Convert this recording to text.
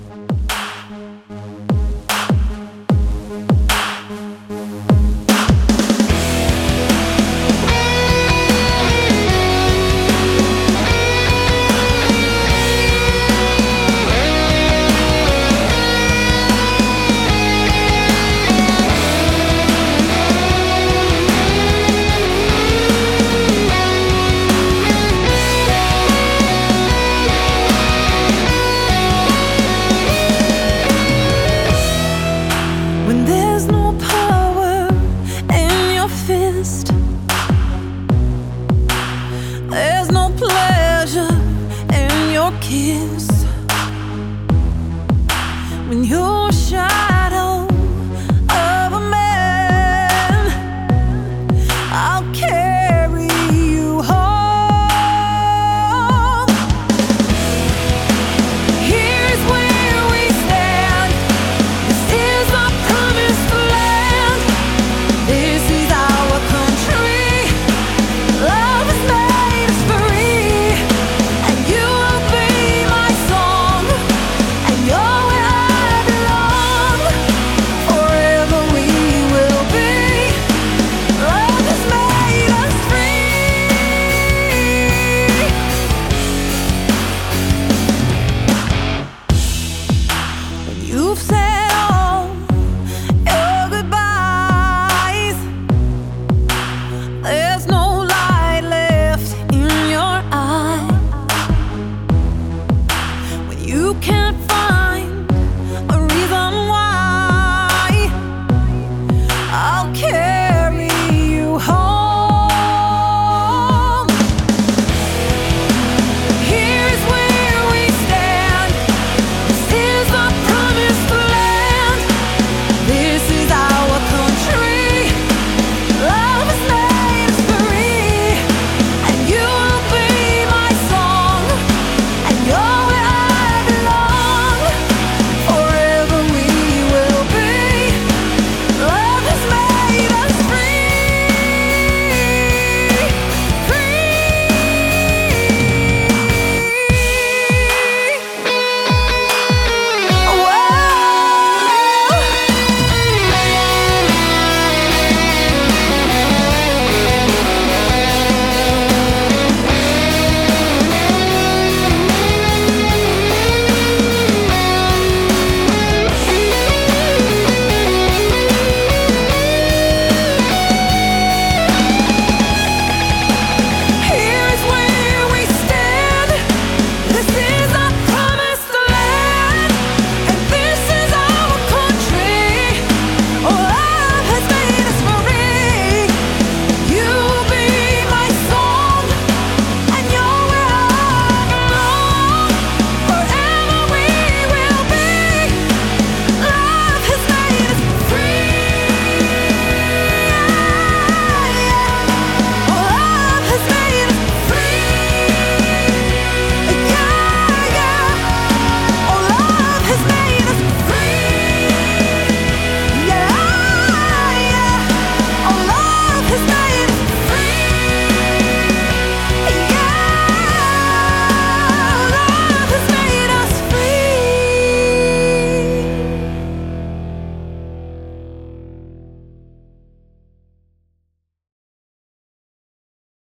When there's no power in your fist, there's no pleasure in your kiss. When you're a shadow of a man, I'll carry you home. Here's where we stand. This is our promised land. This is our country. Love has made us free. And you will be my song, and you're where I belong. Forever we will be. Love has made us free. When you've said all your goodbyes, there's no light left in your eye. When you can't